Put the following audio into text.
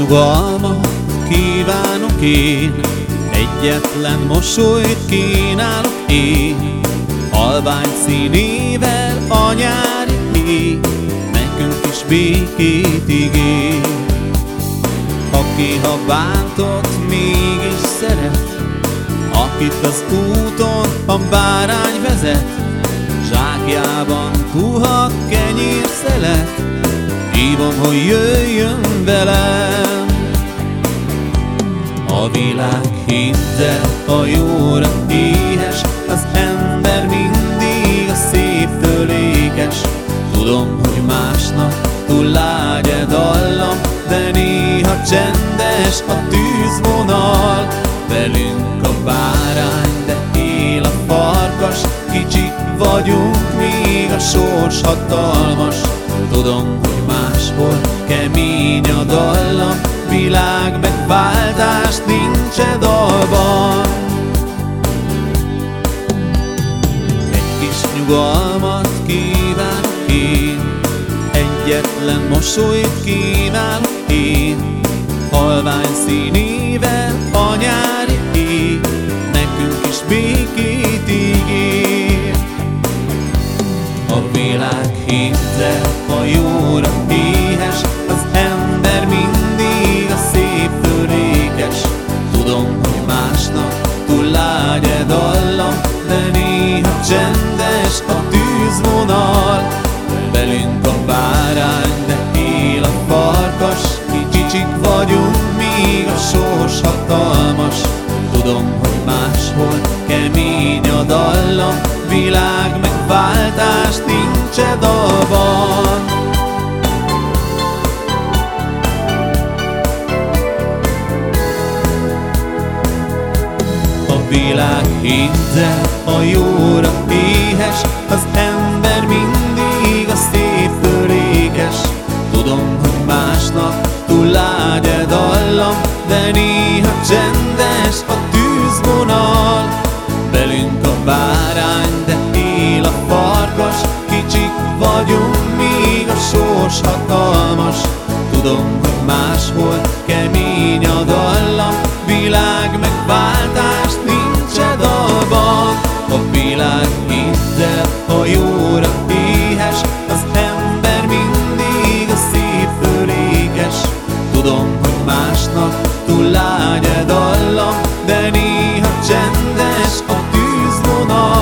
nyugalmat kívánok én, egyetlen mosolyt kínálok én, halvány színével a nyári ég, nekünk is békét ígér. Aki ha bántott, mégis szeret, akit az úton a bárány vezet, zsákjában puha kenyérszelet, hívom, hogy jöjjön velem. A világ hittel a jóra éhes, az ember mindig a széptől ékes. Tudom, hogy másnak túl lágy dallam, de néha csendes a tűzvonal. Velünk a bárány, de él a farkas, kicsik vagyunk, még a sors hatalmas. Tudom, hogy máshol kemény a dallam, világ megváltás nincs e dalban. Egy kis nyugalmat kívánok én, egyetlen mosolyt kínálok én, halvány színével a nyári ég, nekünk is békét ígér. A világ hittel a jóra éhes, az ember mindig a széptől ékes. Tudom, hogy másnak túl lágy e dallam, de néha csendes a tűzvonal. Velünk a bárány, de él a farkas, kicsik vagyunk, még a sors hatalmas. Tudom, hogy máshol kemény a dallam, világ megváltás nincs e dalban. A világ hittel a jóra éhes, az ember mindig a széptől ékes. Tudom, hogy másnak túl lágy e dallam, de néha csendes a tűzvonal. Velünk a bárány, de él a farkas, kicsik vagyunk, még a sors hatalmas. Tudom, hogy máshol kemény a dallam, világ megváltás nincs e dalban. A világ hittel a jóra éhes, az ember mindig a széptől ékes. Tudom, hogy másnak túl lágy e dallam, de néha csendes a tűzvonal.